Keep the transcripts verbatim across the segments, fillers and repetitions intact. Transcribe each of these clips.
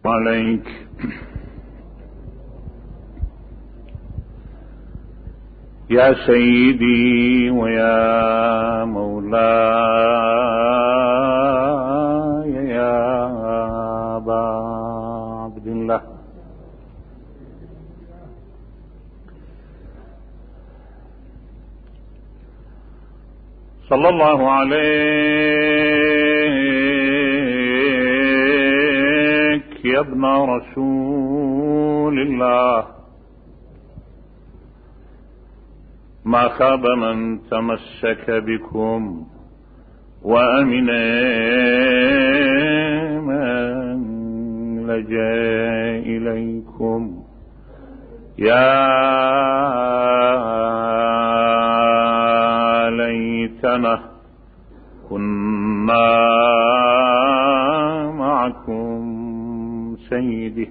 عليك يا سيدي ويا مولاي يا أبا عبد الله، صلى الله عليك يا ابن رسول الله. ما خاب من تمسك بكم وأمن من لجأ إليكم. يا ليتنا كنا معكم سيدي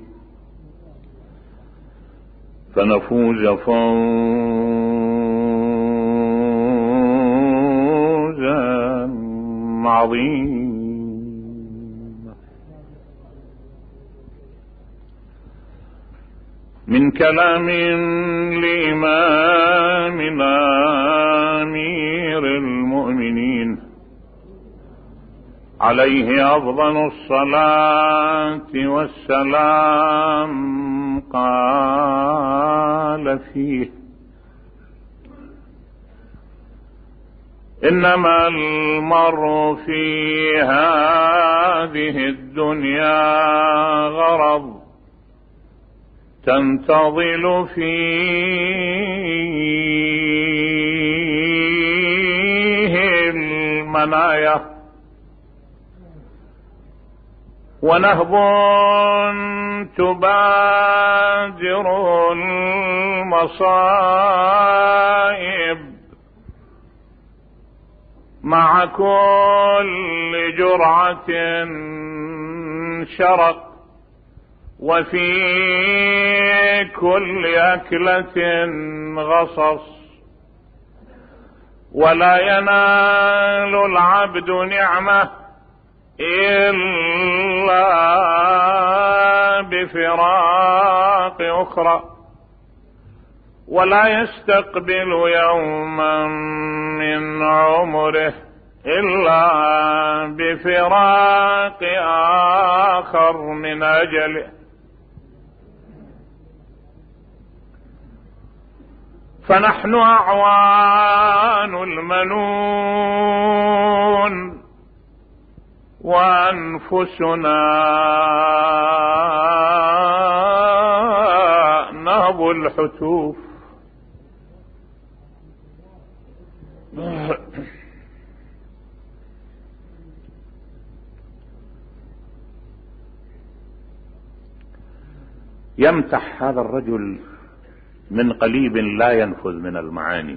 فنفوز فوزا عظيما. من كلام لإمامنا أمير المؤمنين عليه أفضل الصلاة والسلام، قال فيه: إنما المرء في هذه الدنيا غرض تنتظل فيه المنايا، ونهب تبادر المصائب مع كل جرعة شرق، وفي كل أكلة غصص، ولا ينال العبد نعمة إلا بفراق أخرى، ولا يستقبل يوما من عمره إلا بفراق آخر من أجله. فنحن أعوان المنون وأنفسنا نهب الحتوف. يمتح هذا الرجل من قليب لا ينفذ من المعاني.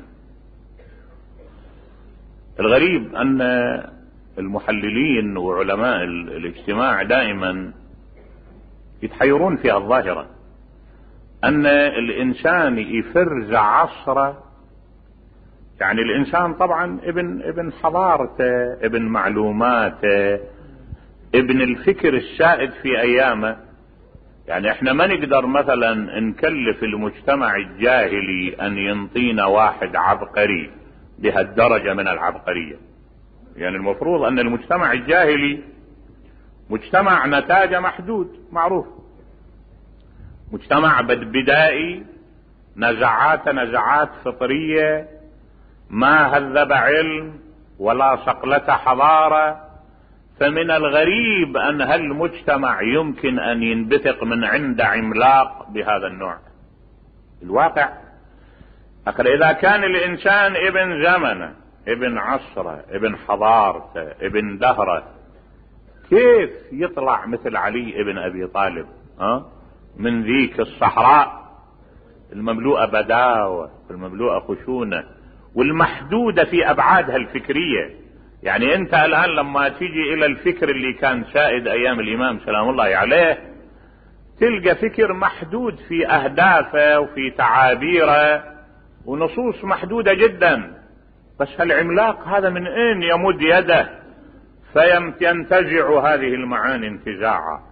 الغريب أن المحللين وعلماء الاجتماع دائما يتحيرون في الظاهرة، أن الإنسان يفرز عصره، يعني الإنسان طبعا ابن ابن حضارته، ابن معلوماته، ابن الفكر السائد في أيامه. يعني احنا ما نقدر مثلا نكلف المجتمع الجاهلي أن ينطينا واحد عبقري بهالدرجة من العبقرية. يعني المفروض أن المجتمع الجاهلي مجتمع نتاج محدود معروف، مجتمع بدائي، نزعات نزعات فطرية، ما هذب علم ولا صقلة حضارة. فمن الغريب أن هالمجتمع يمكن أن ينبثق من عند عملاق بهذا النوع. الواقع أخر إذا كان الإنسان ابن زمنه، ابن عصره، ابن حضارته، ابن دهره، كيف يطلع مثل علي ابن أبي طالب أه؟ من ذيك الصحراء المملوءة بداوة، المملوءة خشونة، والمحدودة في أبعادها الفكرية. يعني أنت الآن لما تيجي إلى الفكر اللي كان سائد أيام الإمام سلام الله عليه، تلقى فكر محدود في أهدافه وفي تعابيره ونصوص محدودة جدا. بس هالعملاق هذا من أين يمد يده فينتزع هذه المعاني انتزاعا،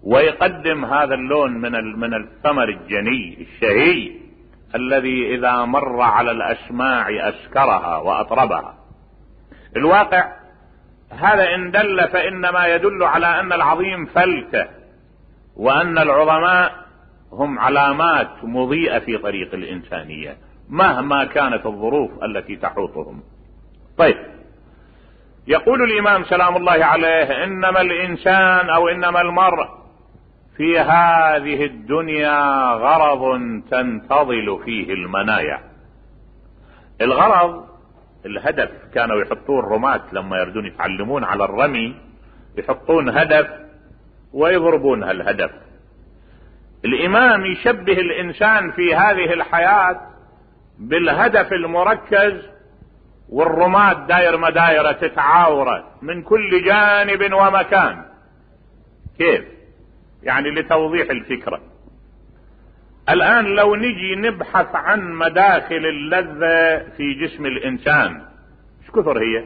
ويقدم هذا اللون من من الثمر الجني الشهي الذي إذا مر على الأشماع أسكرها وأطربها. الواقع هذا إن دل فإنما يدل على أن العظيم فلتة، وأن العظماء هم علامات مضيئة في طريق الإنسانية مهما كانت الظروف التي تحوطهم. طيب، يقول الإمام سلام الله عليه: إنما الإنسان أو إنما المرء في هذه الدنيا غرض تنتظل فيه المنايا. الغرض الهدف، كانوا يحطون الرماة لما يردون يتعلمون على الرمي يحطون هدف ويضربون هالهدف. الإمام يشبه الإنسان في هذه الحياة بالهدف المركز، والرماة داير مدايرة تتعاورة من كل جانب ومكان. كيف؟ يعني لتوضيح الفكرة، الآن لو نجي نبحث عن مداخل اللذة في جسم الإنسان، ايش كثر هي؟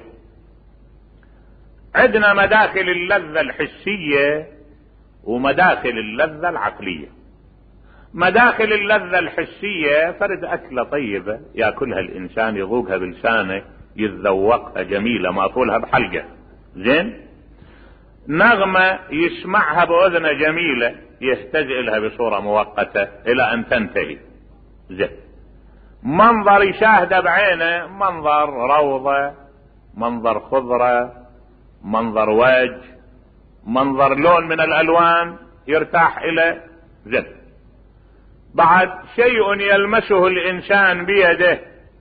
عندنا مداخل اللذة الحسية ومداخل اللذة العقلية. مداخل اللذة الحسية فرد أكلة طيبة يأكلها الإنسان، يذوقها بلسانه، يتذوقها جميلة مأكولها بحلقة، زين؟ نغمة يسمعها بأذنه جميلة يهتدئ لها بصورة مؤقتة إلى أن تنتهي، زين؟ منظر يشاهده بعينه، منظر روضة، منظر خضرة، منظر وجه، منظر لون من الألوان يرتاح إليه، زين؟ بعد شيء يلمسه الإنسان بيده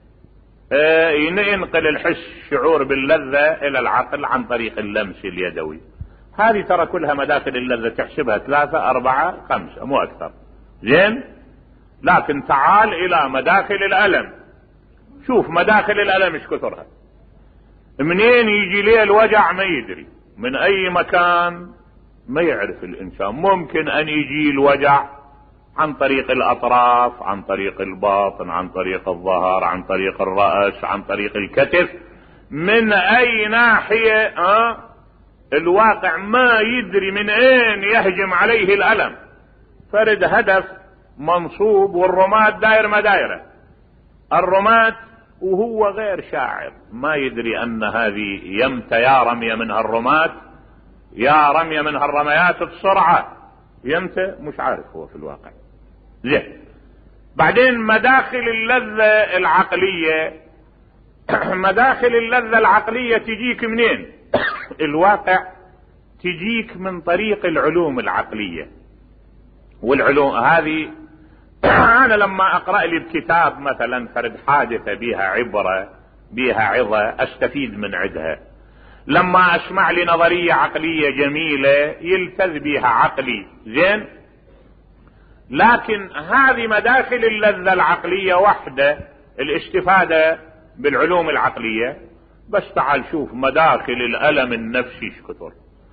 ينقل الحس شعور باللذة إلى العقل عن طريق اللمس اليدوي. هذه ترى كلها مداخل اللذة، تحسبها ثلاثة أربعة خمسة مو أكثر، زين؟ لكن تعال إلى مداخل الألم، شوف مداخل الألم ايش كثرها. منين يجي ليه الوجع ما يدري، من أي مكان ما يعرف الإنسان. ممكن أن يجي الوجع عن طريق الأطراف، عن طريق الباطن، عن طريق الظهر، عن طريق الرأس، عن طريق الكتف، من أي ناحية أه؟ الواقع ما يدري من أين يهجم عليه الألم. فرد هدف منصوب، والرماة داير مدايرة. الرماة وهو غير شاعر ما يدري أن هذه يمتى يا رمية منها الرماة، يا رمية منها الرميات بسرعة، يمتى مش عارف هو في الواقع، زين؟ بعدين مداخل اللذة العقلية مداخل اللذة العقلية تجيك منين؟ الواقع تجيك من طريق العلوم العقلية. والعلوم هذه أنا لما أقرأ لي بكتاب مثلا فرد حادثة بها عبرة بها عظة أستفيد من عدها. لما أسمع لي نظرية عقلية جميلة يلتذ بها عقلي، زين؟ لكن هذه مداخل اللذة العقلية وحدة، الاستفادة بالعلوم العقلية. بس تعال شوف مداخل الألم النفسي شكثر.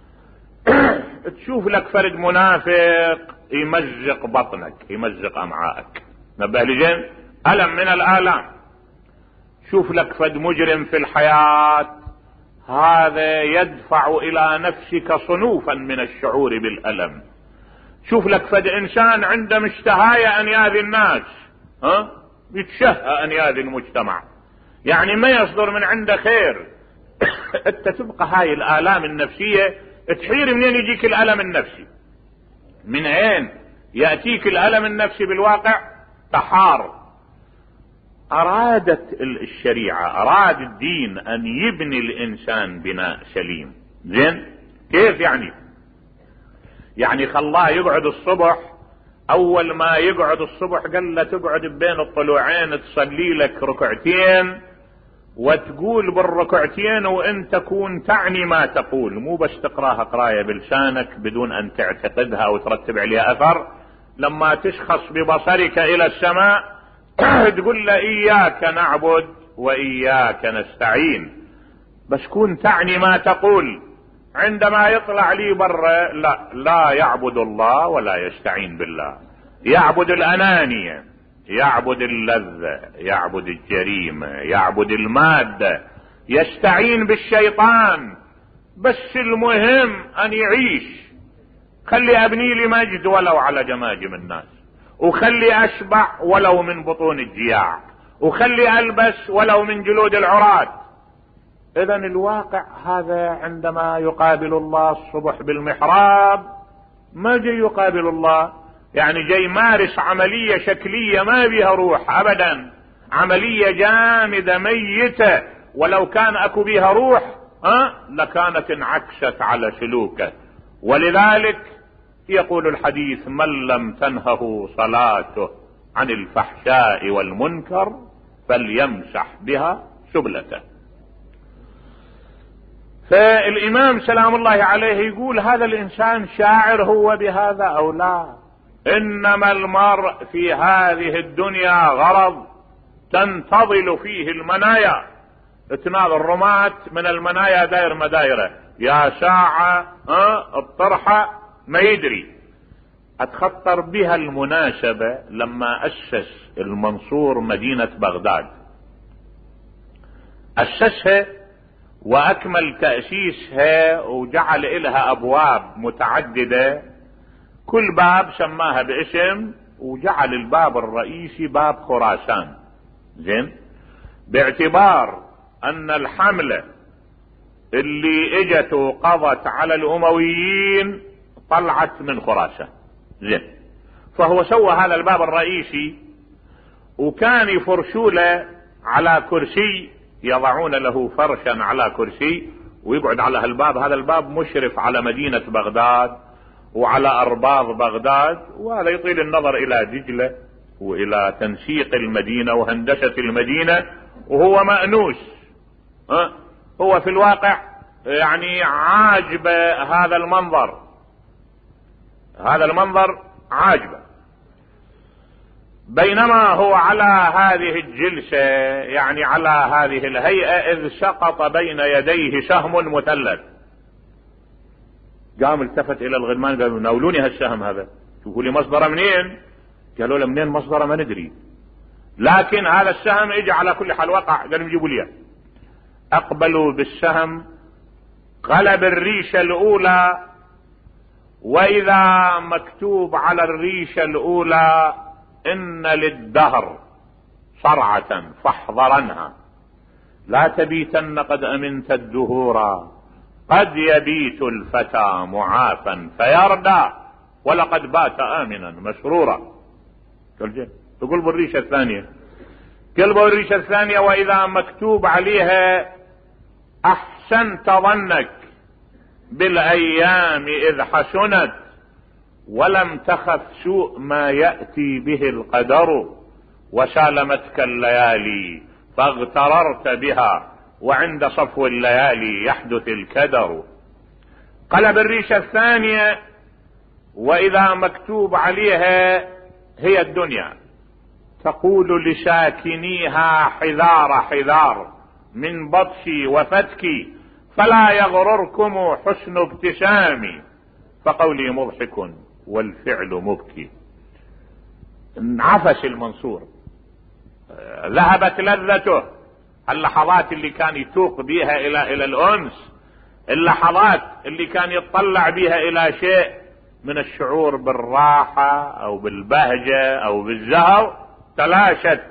تشوف لك فرد منافق يمزق بطنك، يمزق أمعائك، نبه لي زين؟ ألم من الآلام. شوف لك فرد مجرم في الحياة، هذا يدفع إلى نفسك صنوفا من الشعور بالألم. شوف لك فد إنسان عنده مشتهاية أن يأذي الناس، ها؟ يتشهى أن يأذي المجتمع، يعني ما يصدر من عنده خير. انت تبقى هاي الآلام النفسية تحير منين يجيك الألم النفسي، من عين يأتيك الألم النفسي بالواقع تحار. أرادت الشريعة، أراد الدين أن يبني الإنسان بناء سليم، زين؟ كيف يعني؟ يعني خلاه يقعد الصبح، أول ما يقعد الصبح قال له تقعد بين الطلوعين تصلي لك ركعتين، وتقول بالركعتين وانت تكون تعني ما تقول، مو بس تقراها قراية بلسانك بدون ان تعتقدها او ترتب عليها اثر. لما تشخص ببصرك الى السماء تقول له اياك نعبد واياك نستعين، بس كون تعني ما تقول. عندما يطلع لي برا لا لا يعبد الله ولا يستعين بالله، يعبد الانانية، يعبد اللذة، يعبد الجريمة، يعبد المادة، يستعين بالشيطان. بس المهم ان يعيش، خلي ابني لي مجد ولو على جماجم الناس، وخلي اشبع ولو من بطون الجياع، وخلي البس ولو من جلود العراة. اذا الواقع هذا عندما يقابل الله الصبح بالمحراب ما جاي يقابل الله يعني جاي مارس عملية شكلية ما بها روح ابدا، عملية جامدة ميتة، ولو كان اكو بها روح أه؟ لكانت انعكست على سلوكه. ولذلك يقول الحديث: من لم تنهه صلاته عن الفحشاء والمنكر فليمسح بها سبلته. فالامام سلام الله عليه يقول: هذا الانسان شاعر هو بهذا او لا؟ انما المرء في هذه الدنيا غرض تنتظل فيه المنايا، اتنال الرماة من المنايا داير مدايرة، يا ساعة اه الطرحة ما يدري. اتخطر بها المناسبة لما اسس المنصور مدينة بغداد، اسسها واكمل تأسيسها وجعل إلها ابواب متعددة، كل باب سماها باسم، وجعل الباب الرئيسي باب خراسان. زين، باعتبار ان الحملة اللي اجت وقضت على الامويين طلعت من خراسان. زين، فهو سوى هذا الباب الرئيسي، وكان يفرشوله على كرسي، يضعون له فرشا على كرسي ويقعد على هالباب. هذا الباب مشرف على مدينة بغداد وعلى ارباض بغداد، وهذا يطيل النظر الى دجلة والى تنسيق المدينة وهندسة المدينة، وهو مأنوس. أه؟ هو في الواقع يعني عاجب هذا المنظر، هذا المنظر عاجبه. بينما هو على هذه الجلسة يعني على هذه الهيئة إذ سقط بين يديه سهم مثلث. قام التفت الى الغلمان قالوا: ناولوني هالسهم هذا، شوفوا لي مصدره منين. قالوا له: منين مصدره ما ندري، لكن هذا السهم اجى على كل حال وقع. قالوا: جيبوا لي. اقبلوا بالسهم، قلب الريشة الاولى، واذا مكتوب على الريشة الاولى: ان للدهر صرعة فاحذرنها، لا تبيتن قد امنت الدهورا، قد يبيت الفتى معافا فيردى، ولقد بات امنا مسرورا. تقول بالريشة الثانية، قلبوا الريشة الثانية: واذا مكتوب عليها: احسنت ظنك بالايام اذ حسنت، ولم تخف سوء ما يأتي به القدر، وسالمتك الليالي فاغتررت بها، وعند صفو الليالي يحدث الكدر. قلب الريشة الثانية: واذا مكتوب عليها هي الدنيا، تقول لساكنيها: حذار حذار من بطشي وفتكي، فلا يغرركم حسن ابتسامي، فقولي مضحك والفعل مبكي. انعفس المنصور، ذهبت لذته. اللحظات اللي كان يتوق بيها الى الى الانس، اللحظات اللي كان يتطلع بيها الى شيء من الشعور بالراحة او بالبهجة او بالزهو، تلاشت.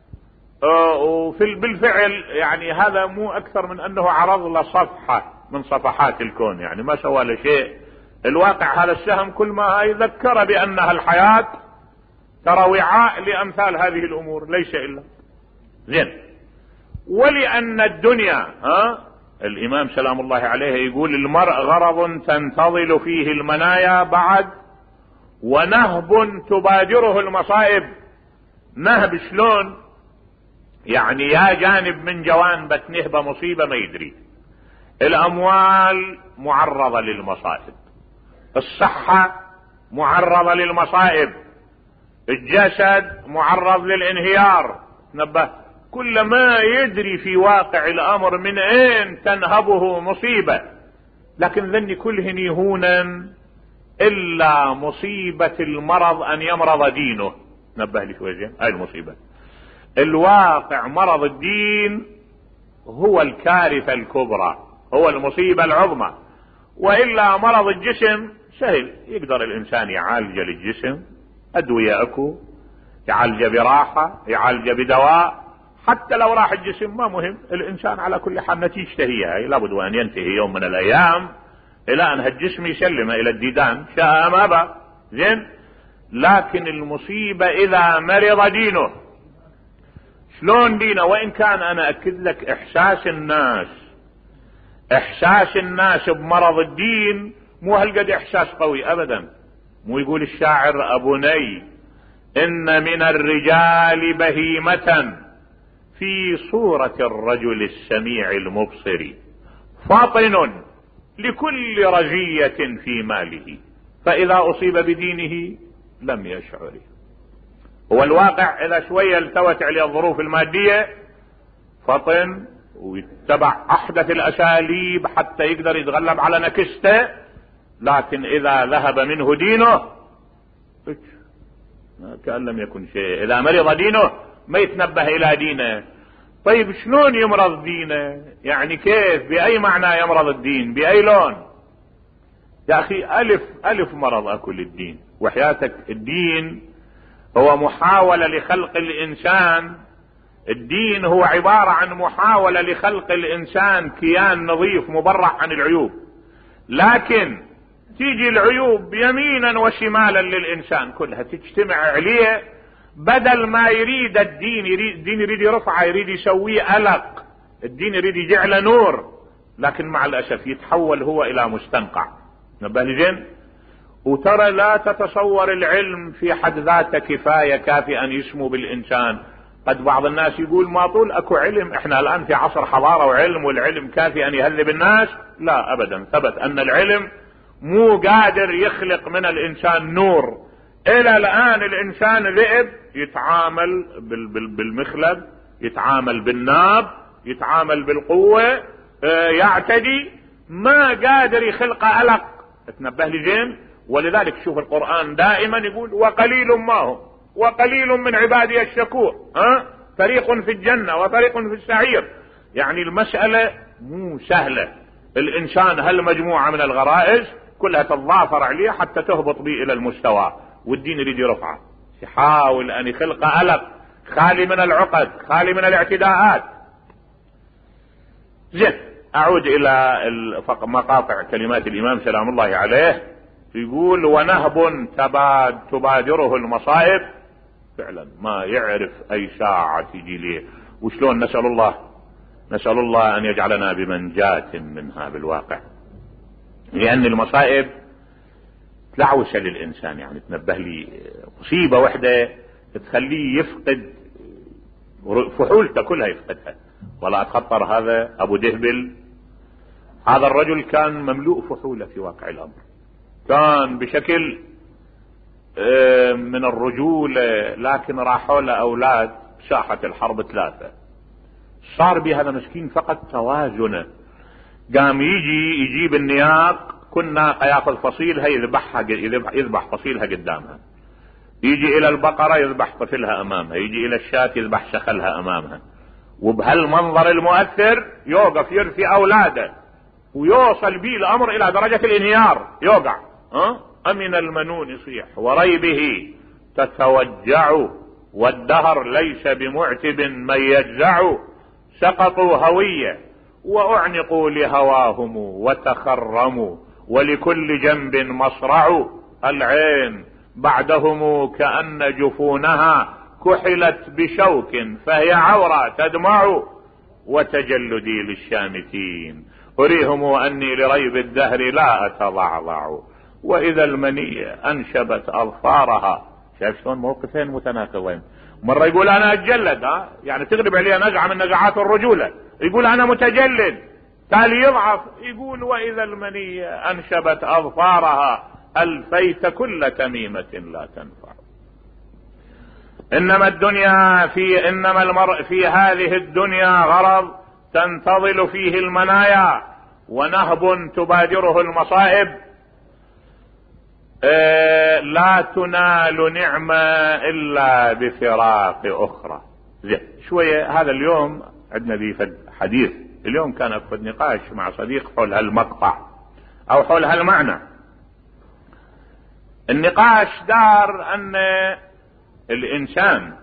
وفي بالفعل يعني هذا مو اكثر من انه عرض له صفحة من صفحات الكون، يعني ما سوى له شيء. الواقع هذا السهم كل ما يذكر بانها الحياة ترى وعاء لامثال هذه الامور، ليس الا زين. ولان الدنيا ها الامام سلام الله عليه يقول: المرء غرض تنتظل فيه المنايا بعد، ونهب تبادره المصائب. نهب شلون؟ يعني يا جانب من جوانب نهبة مصيبة ما يدري. الاموال معرضة للمصائب، الصحة معرضة للمصائب، الجسد معرض للانهيار. نبه، كل ما يدري في واقع الامر من اين تنهبه مصيبة، لكن ذني كلهن يهونا الا مصيبة المرض ان يمرض دينه. نبه لي شوي زين، هاي المصيبة. الواقع مرض الدين هو الكارثة الكبرى، هو المصيبة العظمى. والا مرض الجسم سهل، يقدر الانسان يعالج للجسم، ادوية اكو، يعالج براحة، يعالج بدواء، حتى لو راح الجسم ما مهم، الانسان على كل حال نتيجته هي هي، لابد وان ينتهي يوم من الايام الى ان الجسم يسلمه الى الديدان شاء ما ابى. زين، لكن المصيبة اذا مرض دينه. شلون دينه؟ وان كان انا اكد لك احساس الناس احساس الناس بمرض الدين مو هالقد احساس قوي ابدا. مو يقول الشاعر ابني ان من الرجال بهيمة في صورة الرجل السميع المبصر، فاطن لكل رزية في ماله، فاذا اصيب بدينه لم يشعر. هو الواقع اذا شوية التوت عليه الظروف المادية فطن ويتبع احدث الاساليب حتى يقدر يتغلب على نكسته، لكن اذا ذهب منه دينه كأن لم يكن شيء. اذا مرض دينه ما يتنبه الى دينه. طيب شلون يمرض دينه؟ يعني كيف؟ باي معنى يمرض الدين؟ باي لون؟ يا اخي الف الف مرض اكل الدين، وحياتك الدين هو محاولة لخلق الانسان. الدين هو عبارة عن محاولة لخلق الانسان كيان نظيف مبرح عن العيوب، لكن تيجي العيوب يمينا وشمالا للانسان كلها تجتمع عليه. بدل ما يريد الدين يريد الدين يريد يرفعه، يريد يسويه ألق، الدين يريد يجعله نور، لكن مع الاسف يتحول هو الى مستنقع. نبه لجن. وترى لا تتصور العلم في حد ذاته كفاية كافي ان يسمو بالانسان. قد بعض الناس يقول ما طول اكو علم، احنا الان في عصر حضارة وعلم، والعلم كافي ان يهذب الناس. لا ابدا، ثبت ان العلم مو قادر يخلق من الانسان نور. الى الان الانسان ذئب، يتعامل بالمخلب، يتعامل بالناب، يتعامل بالقوة، يعتدي، ما قادر يخلق ألق. تنبه لجين. ولذلك شوف القرآن دائما يقول وقليل ما هم وقليل من عبادي الشكور، ها؟ فريق في الجنة وفريق في السعير. يعني المسألة مو سهلة. الانسان هالمجموعة من الغرائز كلها تتضافر عليه حتى تهبط به الى المستوى، والدين يريد يرفعه، يحاول ان يخلق ألق خالي من العقد، خالي من الاعتداءات. زين، اعود الى مقاطع كلمات الامام سلام الله عليه. يقول ونهب تباد تبادره المصائب، فعلا ما يعرف اي ساعة تجي ليه. وشلون نسأل الله نسأل الله ان يجعلنا بمنجاة منها بالواقع، لان المصائب تلعوسة للانسان. يعني تنبه لي مصيبة واحدة تخليه يفقد فحولته كلها، يفقدها. ولا اتخطر هذا ابو دهبل، هذا الرجل كان مملوء فحولة في واقع الامر، كان بشكل من الرجولة، لكن راحوا له اولاد ساحة الحرب ثلاثة. صار بهذا مسكين فقد توازنه. قام يجي يجيب النياق، كنا ياخذ فصيلها يذبحها، يذبح فصيلها قدامها، يجي الى البقرة يذبح طفلها امامها، يجي الى الشاة يذبح شخلها امامها. وبهالمنظر المؤثر يوقف يرثي اولاده، ويوصل به الامر الى درجة الانهيار، يوقع. أه؟ امن المنون يصيح وريبه تتوجع، والدهر ليس بمعتب من يجزع. سقطوا هوية واعنقوا لهواهم وتخرموا، ولكل جنب مصرع. العين بعدهم كأن جفونها كحلت بشوك، فهي عورة تدمع. وتجلدي للشامتين أريهم أني لريب الدهر لا أتضعضع، وإذا المنية أنشبت أظفارها. شايف شلون موقفين متناقضين؟ مرة يقول أنا أتجلد، ها؟ يعني تغلب عليه نزعة من نزعات الرجولة، يقول أنا متجلد، تالي يضعف يقول وإذا المنية أنشبت أظفارها ألفيت كل تميمة لا تنفع. إنما الدنيا في إنما المرء في هذه الدنيا غرض تنتظل فيه المنايا، ونهب تبادره المصائب. إيه لا تنال نعمة إلا بفراق أخرى. زين شوية، هذا اليوم عندنا بفد حديث، اليوم كان أفد نقاش مع صديق حول هالمقطع أو حول هالمعنى. النقاش دار ان الانسان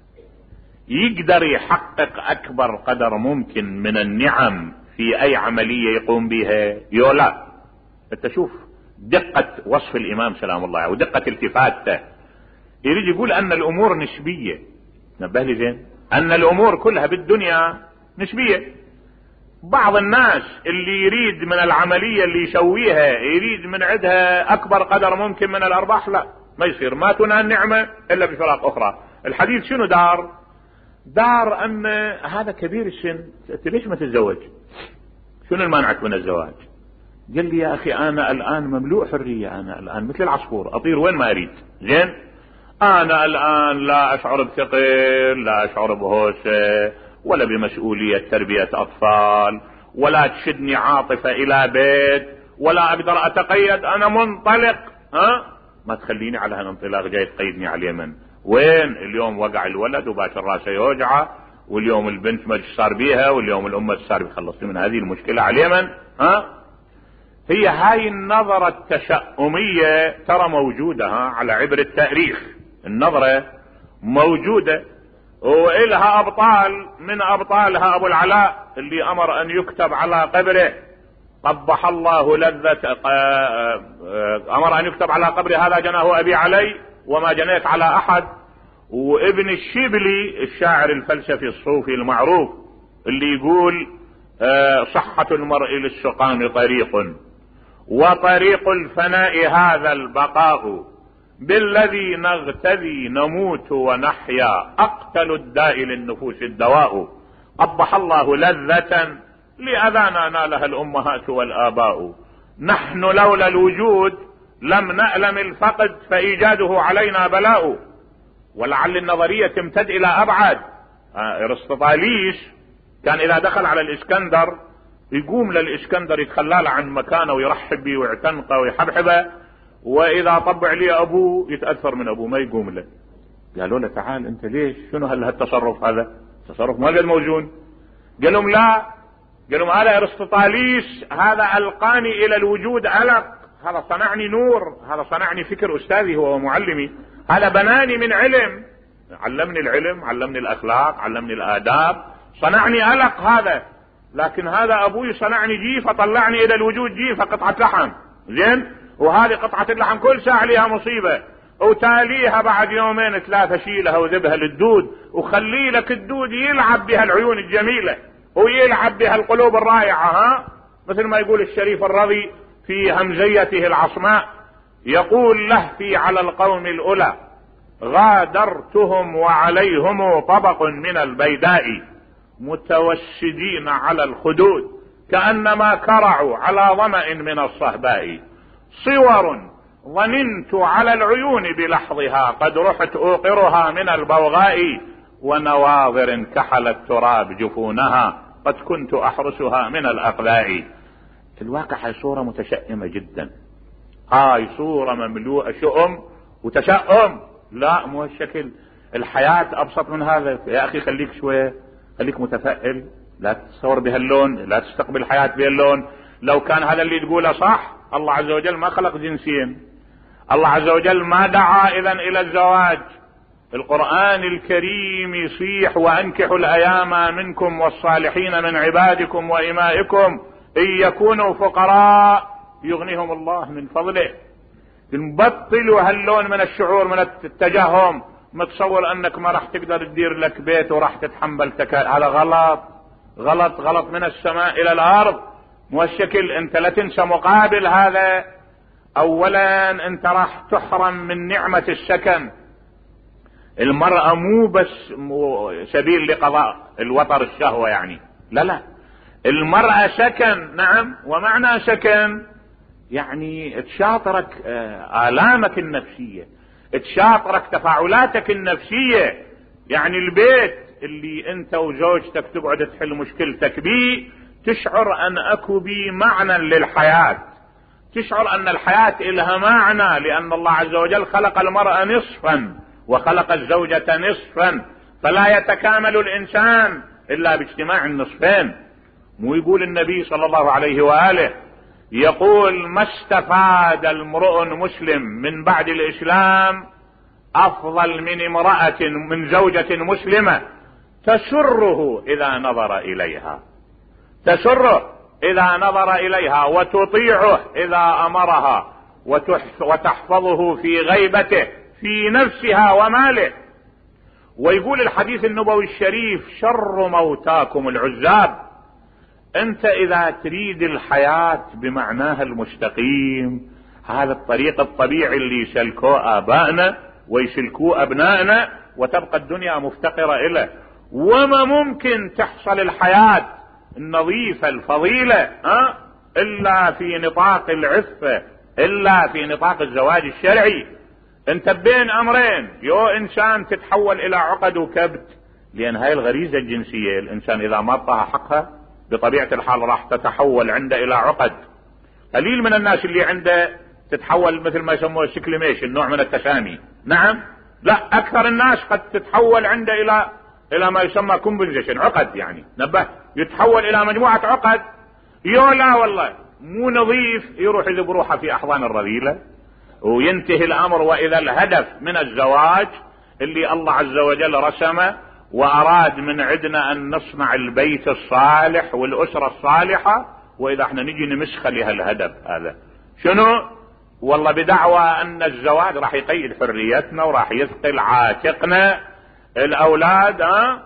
يقدر يحقق اكبر قدر ممكن من النعم في اي عملية يقوم بها يولا. انت شوف دقة وصف الامام سلام الله عليه ودقة التفاته، يريد يقول ان الامور نسبية. نبه لي زين ان الامور كلها بالدنيا نسبية. بعض الناس اللي يريد من العملية اللي يسويها يريد من عندها اكبر قدر ممكن من الارباح، لا ما يصير، ما تنال نعمة الا بفراق اخرى. الحديث شنو دار؟ دار ان هذا كبير السن، انت ليش ما تتزوج؟ شنو المانعك من الزواج؟ قال لي يا اخي انا الان مملوء حرية، انا الان مثل العصفور اطير وين ما اريد. زين انا الان لا اشعر بثقل، لا اشعر بهوسة ولا بمسؤولية تربية اطفال، ولا تشدني عاطفة الى بيت، ولا اقدر اتقيد، انا منطلق. ها ما تخليني على هالانطلاق جاي تقيدني على اليمن. وين اليوم وقع الولد وباكر راسه يوجعه، واليوم البنت ما صار بيها، واليوم الام صار بيخلصني من هذه المشكلة على اليمن. ها هي هاي النظرة التشاؤمية ترى موجودة ها على عبر التاريخ، النظرة موجودة وإلها أبطال، من أبطالها أبو العلاء اللي أمر أن يكتب على قبره قبح الله لذة، أمر أن يكتب على قبره هذا جناه أبي علي وما جنيت على أحد. وابن الشبلي الشاعر الفلسفي الصوفي المعروف اللي يقول صحة المرء للسقام طريق، وطريق الفناء هذا البقاء، بالذي نغتذي نموت ونحيا، أقتل الداء للنفوس الدواء. قبح الله لذة لأذانا نالها الأمهات والآباء، نحن لولا الوجود لم نألم الفقد، فإيجاده علينا بلاء. ولعل النظرية تمتد إلى أبعد. ارسطاطاليس كان إذا دخل على الإسكندر يقوم للإسكندر يتخلى عن مكانه ويرحب به ويعتنقه ويحبحبه، وإذا طبع لي أبوه يتأثر من أبوه ما يقوم له. قالوا له تعال أنت ليش شنو هالتصرف هذا؟ تصرف ما قد موجود. قال لهم لا، قال لهم هذا ارسطاطاليس هذا ألقاني إلى الوجود ألق، هذا صنعني نور، هذا صنعني فكر أستاذي هو معلمي، هذا بناني من علم، علمني العلم، علمني الأخلاق، علمني الآداب، صنعني ألق هذا. لكن هذا أبوي صنعني جيفة، طلعني إلى الوجود جيفة قطعة لحم. زين وهذه قطعة اللحم كل ساعة لها مصيبة، وتاليها بعد يومين ثلاثة شيلها وذبها للدود، وخلي لك الدود يلعب بها العيون الجميلة ويلعب بها القلوب الرائعة. ها مثل ما يقول الشريف الرضي في همزيته العصماء، يقول لهفي على القوم الأولى غادرتهم وعليهم طبق من البيداء، متوسدين على الخدود كأنما كرعوا على ظمأ من الصهباء، صور ظننت على العيون بلحظها قد رحت اوقرها من البوغاء، ونواظر كحل التراب جفونها قد كنت احرسها من الاقلاء. في الواقع هاي صورة متشائمة جدا، هاي صورة مملوءة شؤم وتشاؤم. لا مو هالشكل، الحياة ابسط من هذا يا اخي. خليك شوية، خليك متفائل، لا تتصور بهاللون، لا تستقبل الحياة بهاللون. لو كان هذا اللي تقوله صح، الله عز وجل ما خلق جنسين، الله عز وجل ما دعا اذا الى الزواج. القرآن الكريم يصيح وانكحوا الايام منكم والصالحين من عبادكم وامائكم ان يكونوا فقراء يغنيهم الله من فضله. نبطلوا هاللون من الشعور، من التجهم، متصور انك ما راح تقدر تدير لك بيت وراح تتحمل تكاليف. هذا غلط غلط غلط من السماء الى الارض. مو الشكل. انت لا تنسى مقابل هذا، اولا انت راح تحرم من نعمة السكن. المرأة مو بس سبيل لقضاء الوطر الشهوة يعني، لا لا، المرأة سكن. نعم، ومعنى سكن يعني تشاطرك آلامك النفسية، تشاطرك تفاعلاتك النفسية. يعني البيت اللي انت وزوجتك تقعد تحل مشكلتك بيه، تشعر ان اكو بي معنى للحياة، تشعر ان الحياة الها معنى، لان الله عز وجل خلق المرأة نصفا وخلق الزوجة نصفا، فلا يتكامل الانسان الا باجتماع النصفين. مو يقول النبي صلى الله عليه وآله يقول ما استفاد المرء مسلم من بعد الإسلام أفضل من امرأة من زوجة مسلمة تسره إذا نظر إليها، تسره إذا نظر إليها وتطيعه إذا أمرها وتحفظه في غيبته في نفسها وماله. ويقول الحديث النبوي الشريف شر موتاكم العزاب. انت اذا تريد الحياة بمعناها المستقيم، هذا الطريق الطبيعي اللي يسلكوه آبائنا ويسلكوه أبنائنا وتبقى الدنيا مفتقرة إليه. وما ممكن تحصل الحياة النظيفة الفضيلة أه؟ إلا في نطاق العفة، إلا في نطاق الزواج الشرعي. انت بين أمرين، يو إنسان تتحول إلى عقد وكبت، لأن هاي الغريزة الجنسية الإنسان إذا ما أعطاها حقها بطبيعة الحال راح تتحول عنده إلى عقد. قليل من الناس اللي عنده تتحول مثل ما يسموه السكليميشن، نوع من التسامي. نعم، لا، أكثر الناس قد تتحول عنده إلى إلى ما يسمى كومبنزيشن، عقد يعني. نبه، يتحول إلى مجموعة عقد. يو لا والله مو نظيف، يروح يذب روحه في أحضان الرذيلة وينتهي الأمر. وإذا الهدف من الزواج اللي الله عز وجل رسمه وأراد من عندنا أن نصنع البيت الصالح والأسرة الصالحة، وإذا احنا نجي نمسخ لها الهدف هذا شنو؟ والله بدعوى أن الزواج راح يقيد حريتنا وراح يثقل عاتقنا. الأولاد أه؟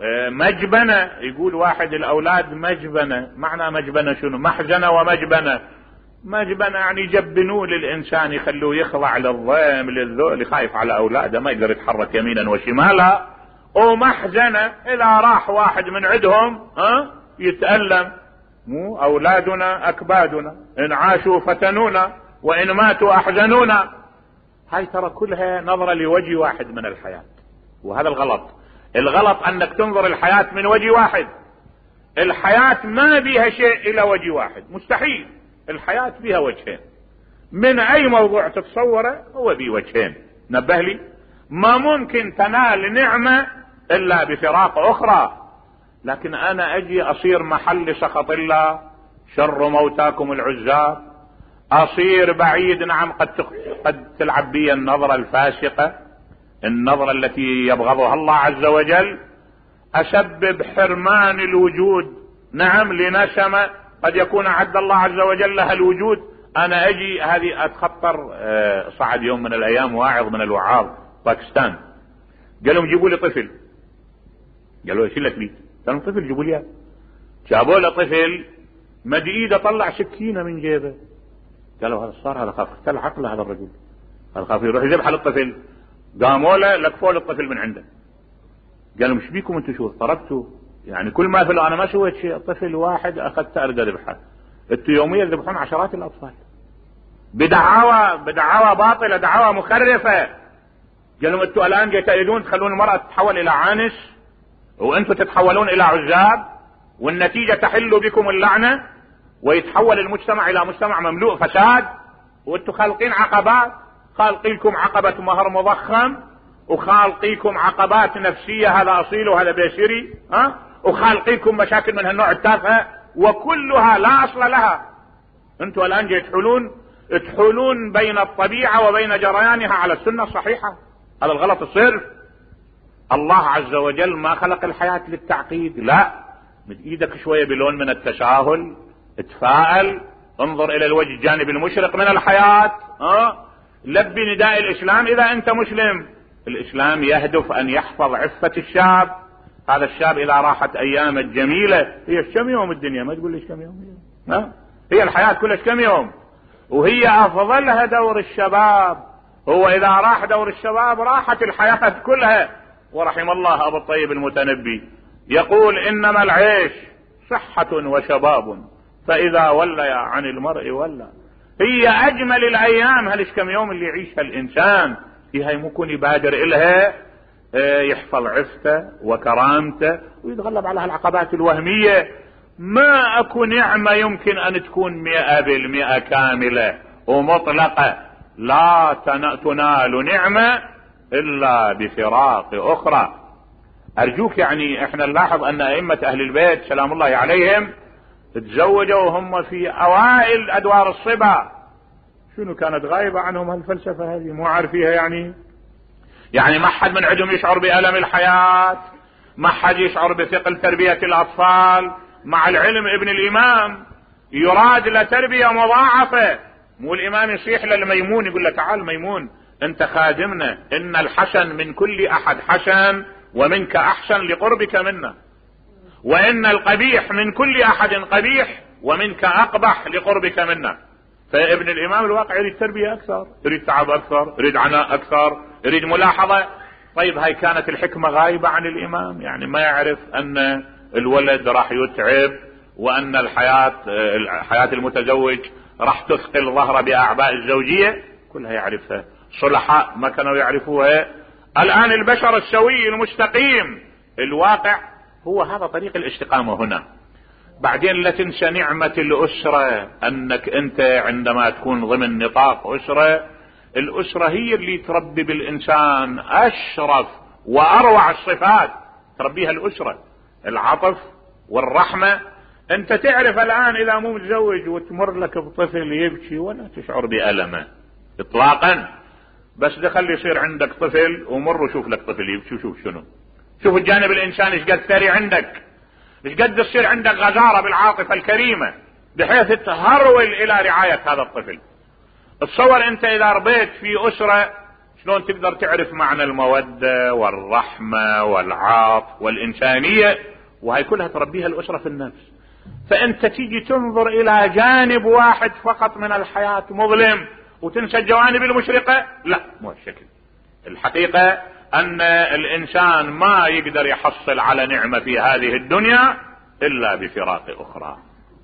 مجبنة. يقول واحد الأولاد مجبنة. معنى مجبنة شنو؟ محزنة ومجبنة. مجبنة يعني يجبنوه للإنسان، يخلوه يخضع للضيم للذول، خايف على أولاده ما يقدر يتحرك يمينا وشمالا. ومحزنة إذا راح واحد من عندهم أه؟ يتألم. مو أولادنا أكبادنا، إن عاشوا فتنونا وإن ماتوا أحزنونا. هاي ترى كلها نظرة لوجه واحد من الحياة، وهذا الغلط. الغلط أنك تنظر الحياة من وجه واحد. الحياة ما بيها شيء إلى وجه واحد، مستحيل. الحياة بيها وجهين، من أي موضوع تتصوره هو بيه وجهين. نبه لي، ما ممكن تنال نعمة إلا بفراق أخرى. لكن أنا أجي أصير محل سخط الله، شر موتاكم العزاب، أصير بعيد. نعم، قد قد تلعب بي النظرة الفاسقة، النظرة التي يبغضها الله عز وجل، أسبب حرمان الوجود. نعم، لنسمة قد يكون عد الله عز وجل لها الوجود. أنا أجي هذه أتخطر. أه صعد يوم من الأيام واعظ من الوعاظ باكستان، قالوا جيبوا لي طفل. قالوا ايش لك لي؟ قالوا طفل جيبوا لي. جابوا له طفل مد ايده طلع سكينة من جيبه. قالوا هذا صار، هذا خاف اختل عقله هذا الرجل، هذا خاف يروح يذبح للطفل. قاموا له لكفوا الطفل من عنده. قالوا مش بيكم انتم شو ضربتوا؟ يعني كل ما في انا ما سويت شيء، طفل واحد اخذت ارجع ذبحه. انتم يوميا يذبحون عشرات الاطفال بدعاوى بدعاوى باطله، دعاوى مخرفه. قالوا انتم الان جايين تخلون المراه تتحول الى عانس، وانتم تتحولون الى عزاب، والنتيجه تحل بكم اللعنه ويتحول المجتمع الى مجتمع مملوء فساد. وانتم خالقين عقبات، خالقيكم عقبه مهر مضخم، وخالقيكم عقبات نفسيه، هذا اصيل وهذا بيسري، ها، وخالقيكم مشاكل من هالنوع التافهه وكلها لا اصل لها. انتم الان جاي تحولون تحولون بين الطبيعه وبين جريانها على السنه الصحيحه. هذا الغلط الصرف. الله عز وجل ما خلق الحياه للتعقيد، لا، مد ايدك شويه بلون من التساهل، اتفائل، انظر الى الوجه الجانب المشرق من الحياه، ها، لبي نداء الاسلام اذا انت مسلم. الاسلام يهدف ان يحفظ عفة الشاب. هذا الشاب اذا راحت ايام الجميلة، هي كم يوم الدنيا؟ ما تقول ليش كم يوم، ها؟ هي الحياة كلها كم يوم، وهي افضلها دور الشباب. هو اذا راح دور الشباب راحت الحياة كلها. ورحم الله ابو الطيب المتنبي يقول انما العيش صحة وشباب فاذا ولى عن المرء ولى. هي اجمل الايام هلش كم يوم اللي يعيشها الانسان، فيها ممكن يبادر الها، يحفظ عفته وكرامته ويتغلب على العقبات الوهمية. ما اكو نعمة يمكن ان تكون مئة بالمئة كاملة ومطلقة، لا تنال نعمة الا بفراق اخرى. ارجوك يعني احنا نلاحظ ان ائمة اهل البيت سلام الله عليهم تزوجوا وهم في اوائل ادوار الصبا. شنو كانت غايبة عنهم هالفلسفة هذه؟ مو عارفيها يعني؟ يعني ما حد من عندهم يشعر بألم الحياة، ما حد يشعر بثقل تربية الأطفال. مع العلم ابن الإمام يراد لتربية مضاعفة. مو الإمام يصيح للميمون يقول له تعال ميمون انت خادمنا، ان الحسن من كل احد حسن ومنك احسن لقربك منا، وان القبيح من كل احد قبيح ومنك اقبح لقربك منا. فابن الامام الواقع يريد تربية اكثر، يريد تعب اكثر، يريد عناء اكثر، يريد ملاحظة. طيب هاي كانت الحكمة غايبة عن الامام، يعني ما يعرف ان الولد راح يتعب، وان الحياة حياة المتزوج راح تثقل ظهره باعباء الزوجية، كلها يعرفها. صلحاء ما كانوا يعرفوها. الان البشر السوي المستقيم الواقع هو هذا طريق الاستقامة هنا. بعدين لا تنسى نعمة الأسرة، أنك أنت عندما تكون ضمن نطاق أسرة، الأسرة هي اللي تربي بالإنسان أشرف وأروع الصفات، تربيها الأسرة، العطف والرحمة. أنت تعرف الآن إذا مو متزوج وتمر لك بطفل يبكي ولا تشعر بألمه إطلاقا، بس دخل يصير عندك طفل ومر وشوف لك طفل يبكي وشوف شنو، شوف الجانب الإنساني ايش قد ثري عندك، ايش قد تصير عندك غزارة بالعاطفة الكريمة بحيث تهرول الى رعاية هذا الطفل. تصور انت اذا ربيت في اسرة شلون تقدر تعرف معنى المودة والرحمة والعاطف والانسانية، وهي كلها تربيها الاسرة في النفس. فانت تيجي تنظر الى جانب واحد فقط من الحياة مظلم وتنسى الجوانب المشرقة، لا مو الشكل. الحقيقة ان الانسان ما يقدر يحصل على نعمة في هذه الدنيا الا بفراق اخرى.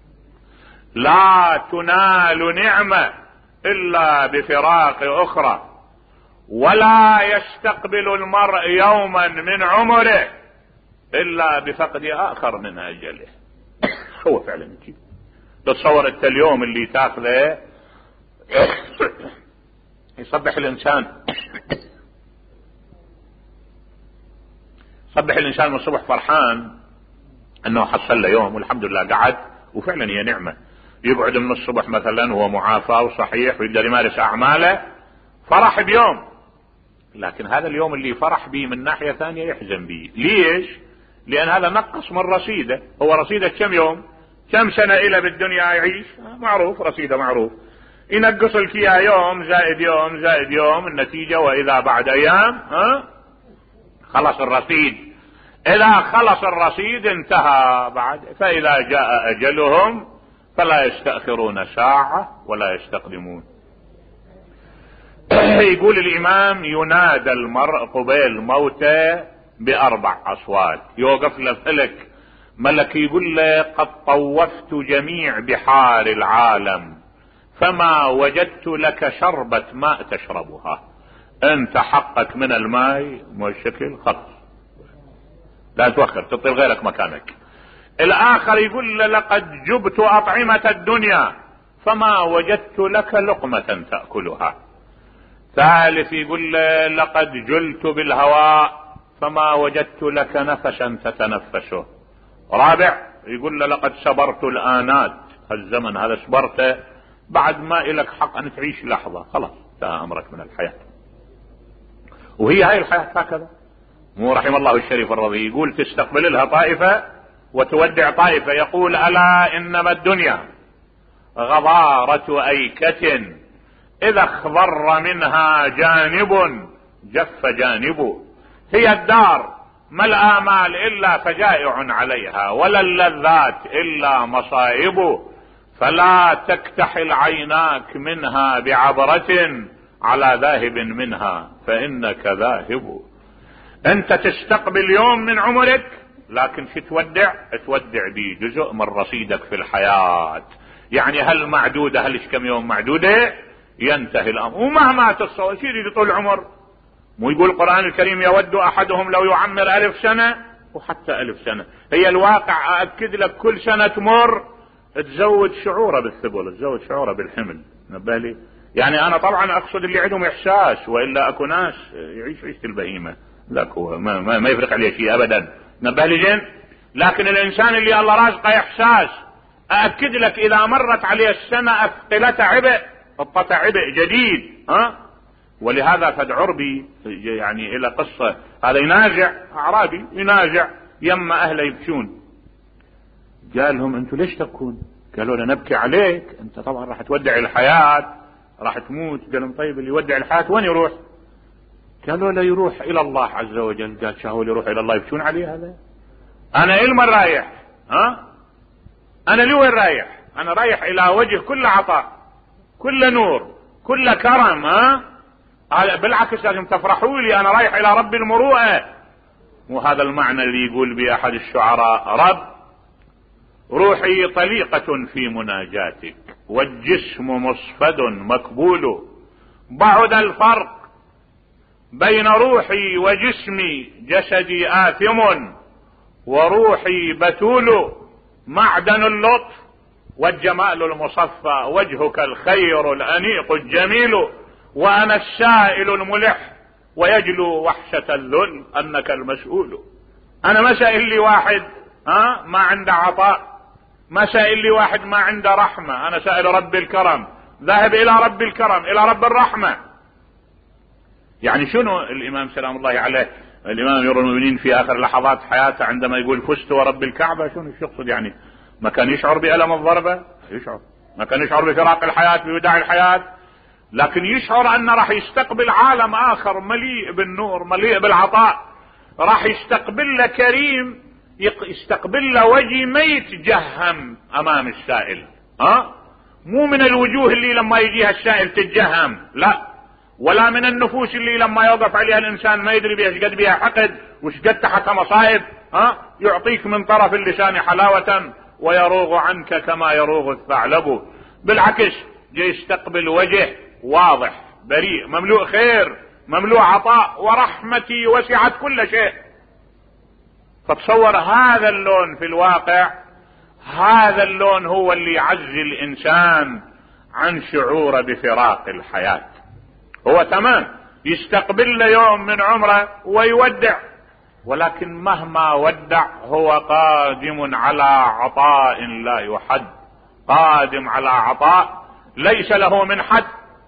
لا تنال نعمة الا بفراق اخرى، ولا يستقبل المرء يوما من عمره الا بفقد اخر من اجله. هو فعلا كذا. تصور انت اليوم اللي تاخذه يصبح الانسان صبح الانسان من الصبح فرحان انه حصل له يوم والحمد لله قعد، وفعلا هي نعمة. يقعد من الصبح مثلا وهو معافى وصحيح ويقدر يمارس اعماله، فرح بيوم. لكن هذا اليوم اللي فرح به من ناحية ثانية يحزن به. ليش؟ لان هذا نقص من رصيده. هو رصيده كم يوم كم سنة الى بالدنيا يعيش؟ معروف رصيده معروف. ينقص لك اياه يوم زائد يوم زائد يوم، النتيجة واذا بعد ايام ها خلص الرصيد. اذا خلص الرصيد انتهى بعد. فاذا جاء اجلهم فلا يستأخرون ساعة ولا يستقدمون. يقول الامام ينادى المرء قبيل موته باربع اصوات. يوقف لك ملك يقول له قد طوفت جميع بحار العالم فما وجدت لك شربة ماء تشربها. انت حقك من الماء مو الشكل خلص، لا توخر تطير غيرك مكانك. الاخر يقول له لقد جبت اطعمة الدنيا فما وجدت لك لقمة تأكلها. ثالث يقول له لقد جلت بالهواء فما وجدت لك نفسا تتنفسه. رابع يقول له لقد صبرت الآنات، الزمن هذا صبرته، بعد ما إلك حق أن تعيش لحظة، خلاص انتهى أمرك من الحياة. وهي هاي الحياة هكذا. مو رحم الله الشريف الرضي يقول تستقبل لها طائفة وتودع طائفة. يقول ألا إنما الدنيا غضارة أيكة إذا اخضر منها جانب جف جانبه. هي الدار ما الآمال إلا فجائع عليها، ولا اللذات إلا مصائب. فلا تكتحل عيناك منها بعبرة على ذاهب منها فإنك ذاهب. أنت تستقبل يوم من عمرك، لكن شو تودع؟ تودع بيه جزء من رصيدك في الحياة. يعني هل معدودة؟ هل كم يوم معدودة؟ ينتهي الأمر. ومهما تصور شيء يطول عمر. مو يقول القرآن الكريم يود أحدهم لو يعمر ألف سنة، وحتى ألف سنة. هي الواقع أأكد لك كل سنة تمر تزود شعوره بالثبل، تزود شعوره بالحمل. نبالي يعني أنا طبعا أقصد اللي عندهم إحساس، وإلا أكو ناس يعيش عيشة البهيمة، ذاك هو ما, ما, ما يفرق عليه شيء أبدا. نبالي جن. لكن الإنسان اللي الله رازقه إحساس أأكد لك إذا مرت عليه السنة أثقلت عبء، حطت عبء جديد. ها؟ ولهذا فد عربي يعني إلى قصة، هذا ينازع أعرابي ينازع يما أهله يبكون، قال لهم أنتوا ليش تبكون؟ قالوا له نبكي عليك، أنت طبعا راح تودع الحياة، راح تموت. قال لهم طيب اللي يودع الحياة وين يروح؟ قالوا له يروح إلى الله عز وجل. قال شهو اللي يروح إلى الله يبكون عليه هذا؟ أنا إلما رايح، ها؟ أنا لوين رايح؟ أنا رايح إلى وجه كل عطاء، كل نور، كل كرم. ها؟ بالعكس لازم تفرحوا لي، أنا رايح إلى رب المروءة. وهذا المعنى اللي يقول به أحد الشعراء: رب روحي طليقة في مناجاتك، والجسم مصفد مكبول، بعد الفرق بين روحي وجسمي، جسدي آثم وروحي بتول، معدن اللطف والجمال المصفى، وجهك الخير الأنيق الجميل، وأنا السائل الملح ويجلو وحشة الذل أنك المسؤول. أنا ما سائل لي واحد ها ما عنده عطاء، ما سائل لي واحد ما عنده رحمة، أنا سائل رب الكرم، ذاهب إلى رب الكرم، إلى رب الرحمة. يعني شنو الإمام سلام الله عليه، الإمام أمير المؤمنين في آخر لحظات حياته عندما يقول فزت ورب الكعبة، شنو يقصد؟ يعني ما كان يشعر بألم الضربة؟ يشعر. ما كان يشعر بفراق الحياة، بوداع الحياة، لكن يشعر أنه راح يستقبل عالم آخر مليء بالنور، مليء بالعطاء، راح يستقبل له كريم، يستقبل له وجه ما يتجهم أمام السائل. ها؟ مو من الوجوه اللي لما يجيها السائل تتجهم، لا، ولا من النفوس اللي لما يوقف عليها الإنسان ما يدري بها شقد بها حقد وشقد تحت مصائب. ها؟ يعطيك من طرف اللسان حلاوة ويروغ عنك كما يروغ الثعلب. بالعكس جاي يستقبل وجه واضح بريء مملوء خير مملوء عطاء، ورحمتي وسعت كل شيء. فتصور هذا اللون في الواقع، هذا اللون هو اللي يعزي الإنسان عن شعوره بفراق الحياة. هو تمام يستقبل له يوم من عمره ويودع، ولكن مهما ودع هو قادم على عطاء لا يحد، قادم على عطاء ليس له من حد.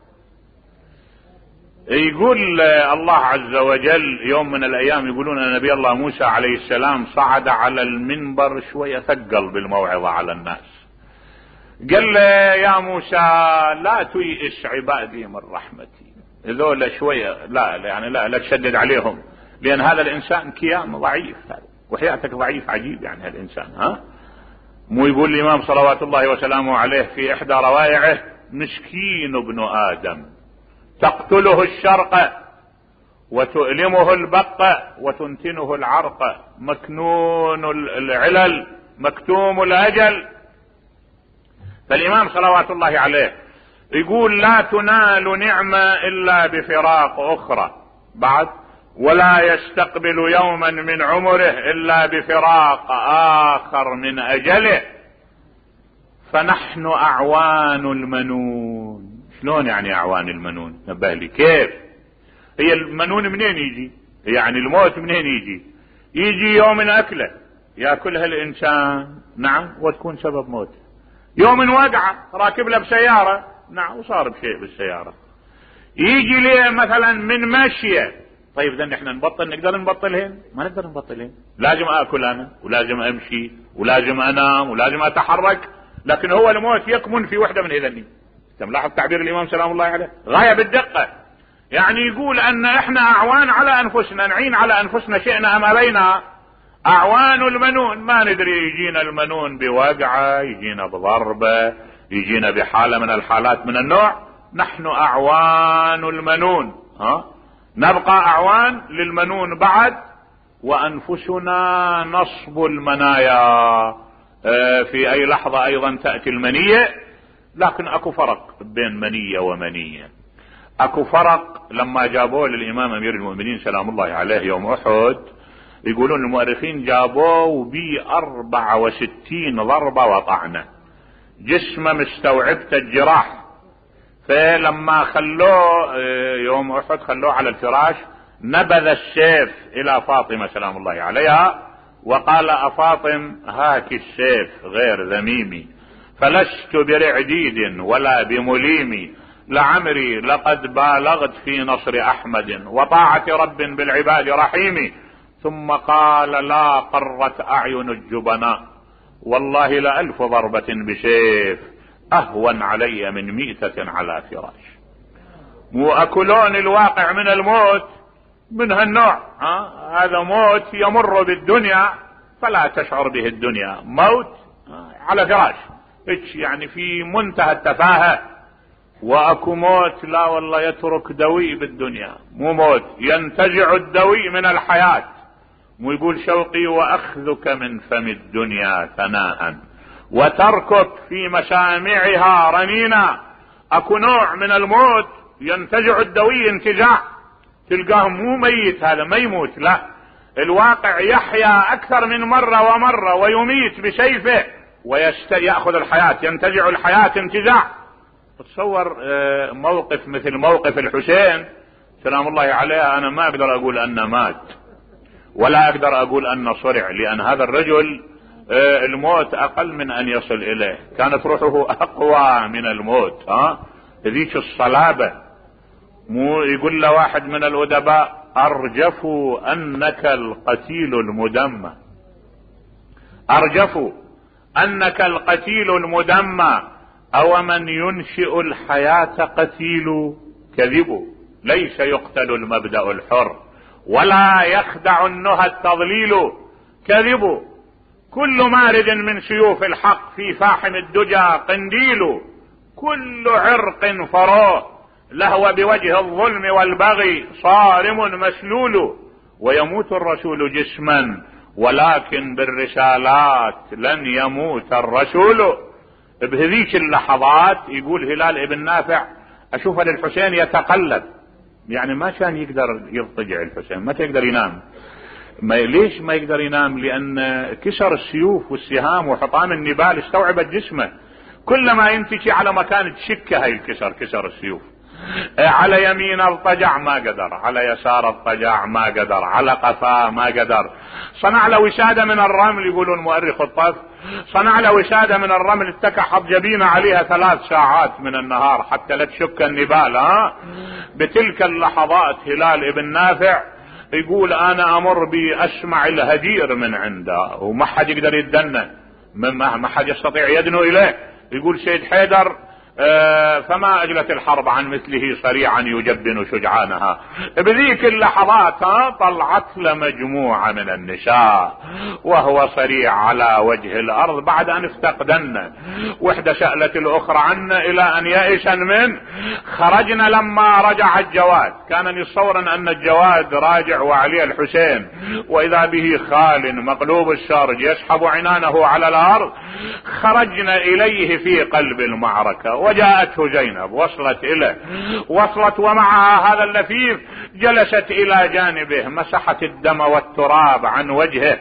يقول الله عز وجل يوم من الأيام، يقولون أن نبي الله موسى عليه السلام صعد على المنبر شوية ثقل بالموعظة على الناس، قال له يا موسى لا تيئس عبادي من رحمتي، ذولا شوية لا يعني لا لا تشدد عليهم، لأن هذا الإنسان كيان ضعيف، وحياتك ضعيف عجيب يعني هالإنسان. ها؟ مو يقول الإمام صلوات الله وسلامه عليه في إحدى روائعه: مسكين ابن آدم تقتله الشرق وتؤلمه البق وتنتنه العرق، مكنون العلل مكتوم الأجل. فالإمام صلوات الله عليه يقول لا تنال نعمة إلا بفراق أخرى بعد، ولا يستقبل يوما من عمره إلا بفراق آخر من أجله، فنحن أعوان المنون. شلون يعني أعوان المنون؟ نبه لي كيف؟ هي المنون منين يجي؟ يعني الموت منين يجي؟ يجي يوم أكله يأكلها الإنسان، نعم، وتكون سبب موت. يوم وقعة راكب له بسيارة، نعم، وصار بشيء بالسيارة. يجي ليه مثلا من ماشية، طيب إذا احنا نبطل، نقدر نبطلهن؟ ما نقدر نبطلهن، لازم آكل أنا ولازم أمشي ولازم أنام ولازم أتحرك، لكن هو الموت يكمن في وحدة من إذني. تملاحظ تعبير الإمام سلام الله عليه غاية بالدقة، يعني يقول أن احنا أعوان على أنفسنا، نعين على أنفسنا شئنا أم أبينا، أعوان المنون. ما ندري يجينا المنون بوقعة، يجينا بضربة، يجينا بحالة من الحالات من النوع، نحن أعوان المنون. ها؟ نبقى أعوان للمنون بعد، وأنفسنا نصب المنايا. في أي لحظة أيضا تأتي المنية، لكن أكو فرق بين منية ومنية. أكو فرق لما جابوه للإمام أمير المؤمنين سلام الله عليه يوم أحد، يقولون المؤرخين جابوه بي أربعة وستين ضربة وطعنة، جسمه مستوعبت الجراح. فلما خلوه يوم أحد خلوه على الفراش، نبذ السيف إلى فاطمة سلام الله عليها وقال: أفاطم هاك السيف غير ذميمي، فلست برعديد ولا بمليم، لعمري لقد بالغت في نصر احمد وطاعة رب بالعباد رحيم. ثم قال لا قرت اعين الجبناء، والله لألف ضربة بسيف اهون علي من ميتة على فراش. مو اكلون الواقع من الموت من هالنوع، ها؟ هذا موت يمر بالدنيا فلا تشعر به الدنيا، موت على فراش يعني في منتهى التفاهة. واكو موت لا والله يترك دوي بالدنيا، مو موت ينتزع الدوي من الحياة. مو يقول شوقي واخذك من فم الدنيا ثناء وتركك في مسامعها رنينا. اكو نوع من الموت ينتزع الدوي انتزاع، تلقاه مو ميت، هذا ما يموت، لا، الواقع يحيا اكثر من مرة ومرة ويميت بسيفه ويأخذ الحياة، ينتزع الحياة انتزاع. تصور موقف مثل موقف الحسين سلام الله عليه، انا ما اقدر اقول انه مات ولا اقدر اقول انه صرع، لان هذا الرجل الموت اقل من ان يصل اليه، كانت روحه اقوى من الموت، ها ذيك الصلابة. مو يقول له واحد من الادباء ارجف انك القتيل المدمى، ارجف انك القتيل المدمى، او من ينشئ الحياة قتيل. كذب ليس يقتل المبدأ الحر ولا يخدع النهى التضليل. كذب كل مارد من سيوف الحق في فاحم الدجى قنديل. كل عرق فروه لهو بوجه الظلم والبغي صارم مسلول. ويموت الرسول جسما ولكن بالرسالات لن يموت الرسول. بهذيك اللحظات يقول هلال ابن نافع اشوف للحسين يتقلب، يعني ما كان يقدر يضطجع الحسين، ما يقدر ينام. ما ليش ما يقدر ينام؟ لان كسر السيوف والسهام وحطام النبال استوعبت جسمه، كلما ينتشي على مكان تشكه هاي الكسر، كسر السيوف. على يمين اضطجع ما قدر، على يسار اضطجع ما قدر، على قفاه ما قدر. صنع له وسادة من الرمل، يقولون مؤرخ الطف، صنع له وسادة من الرمل اتكحت جبينه عليها ثلاث ساعات من النهار حتى لا تشك النبال. ها بتلك اللحظات هلال ابن نافع يقول انا امر بي اسمع الهدير من عنده وما حد يقدر يدنه، ما حد يستطيع يدنو اليه. يقول سيد حيدر آه فما اجلت الحرب عن مثله صريعا يجبن شجعانها. بذيك اللحظات ها طلعت له مجموعة من النساء وهو صريع على وجه الارض بعد ان افتقدن، وحدة سألت الاخرى عنه الى ان يئسن منه. خرجنا لما رجع الجواد، كان يتصور ان الجواد راجع وعليه الحسين، واذا به خال مقلوب السرج يسحب عنانه على الارض. خرجنا اليه في قلب المعركة وجاءته زينب، وصلت إليه، وصلت ومعها هذا اللفيف، جلست إلى جانبه، مسحت الدم والتراب عن وجهه.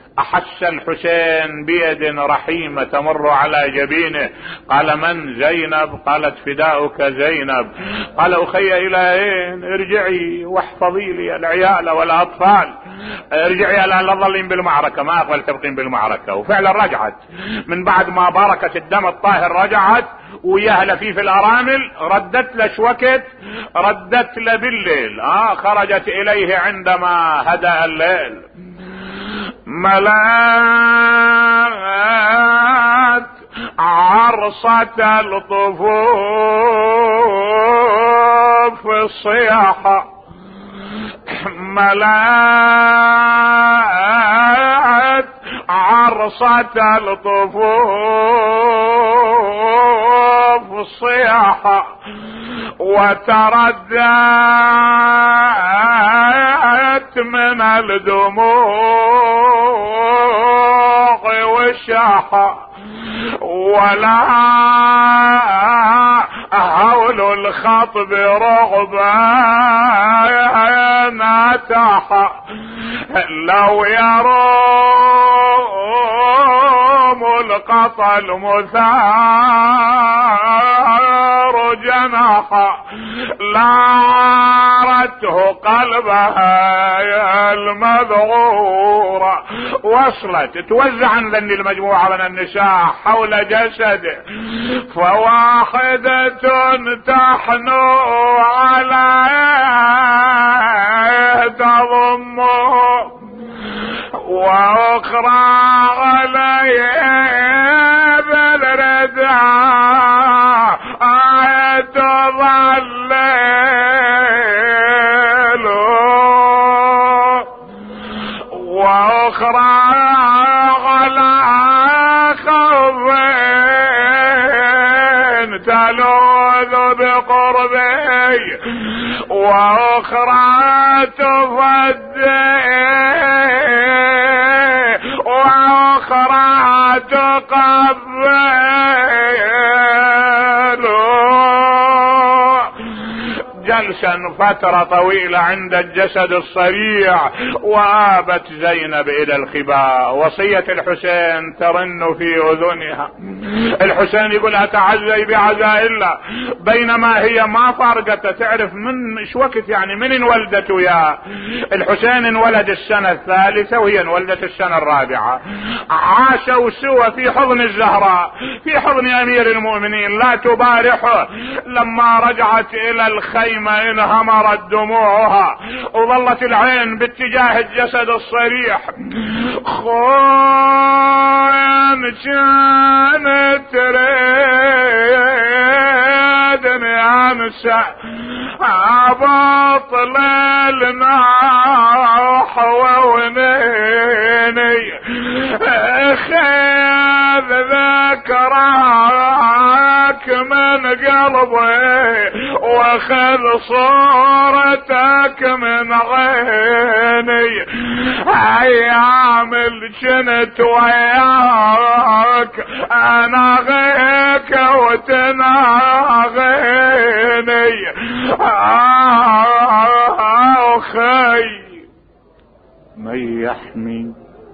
أحس الحسين بيد رحيمة تمر على جبينه. قال من زينب؟ قالت فداؤك زينب. قال أخي إلى أين؟ ارجعي واحفظي لي العيال والأطفال، ارجعي لا تظلين بالمعركة، ما أقبل تبقين بالمعركة. وفعلا رجعت من بعد ما باركت الدم الطاهر، رجعت وياها لفيف الأرامل، ردت له شوكت، ردت له بالليل. آه خرجت إليه عندما هدأ الليل. ملأت عرصة الطفوف الصياحة، ملأت عرصة الطفوف الصياحة، وتردت من الدموع والشاحة، ولا هول الخطب رغبا ناتاحة. لو يروم القطا المثار جناحا، لارت وصلته قلبها يا المذعورة، وصلت توزعا لأن المجموعة من النساء حول جسده، فواحدة تحنو عليه تضمه، واخرى عليه بالرداء تظلل، واخرى على خوف تلوذ بقربي، واخرى تفدي، واخرى تقبل. جلسا فترة طويلة عند الجسد الصريع، وآبت زينب إلى الخباء. وصية الحسين ترن في أذنها، الحسين يقول أتعزي بعزاء الله، بينما هي ما فرقت تعرف من ايش وقت، يعني من انولدت وياه. الحسين انولد السنة الثالثة وهي انولدت السنة الرابعة، عاشوا سوى في حضن الزهراء، في حضن أمير المؤمنين لا تبارحه. لما رجعت إلى الخيمة انهمرت دموعها، وظلت العين باتجاه الجسد الصريح. خوين كانت تريدني انسى عباطل الناح وونيني، خذ ذكرك من قلبي، وخذ صورتك من عيني. ايام اللي كنت وياك اناغيك وتناغيني، اخي من يحمي.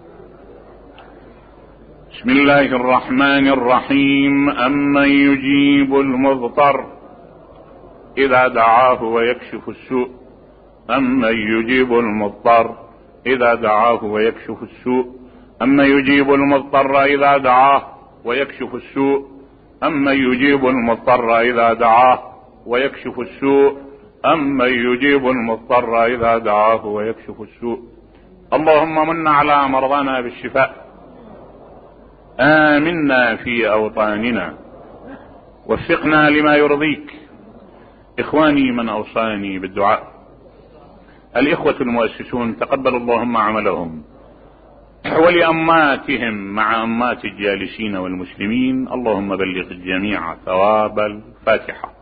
بسم الله الرحمن الرحيم. أمن يجيب المضطر إذا دعاه ويكشف السوء، أمن يجيب المضطر إذا دعاه ويكشف السوء، أمن يجيب المضطر إذا دعاه ويكشف السوء، أمن يجيب المضطر إذا دعاه ويكشف السوء، أمن يجيب المضطر إذا دعاه ويكشف السوء. اللهم من على مرضانا بالشفاء، آمنا في أوطاننا، وفقنا لما يرضيك. إخواني من أوصاني بالدعاء، الإخوة المؤسسون تقبل اللهم عملهم، ولأماتهم مع أمات الجالسين والمسلمين، اللهم بلغ الجميع ثواب الفاتحة.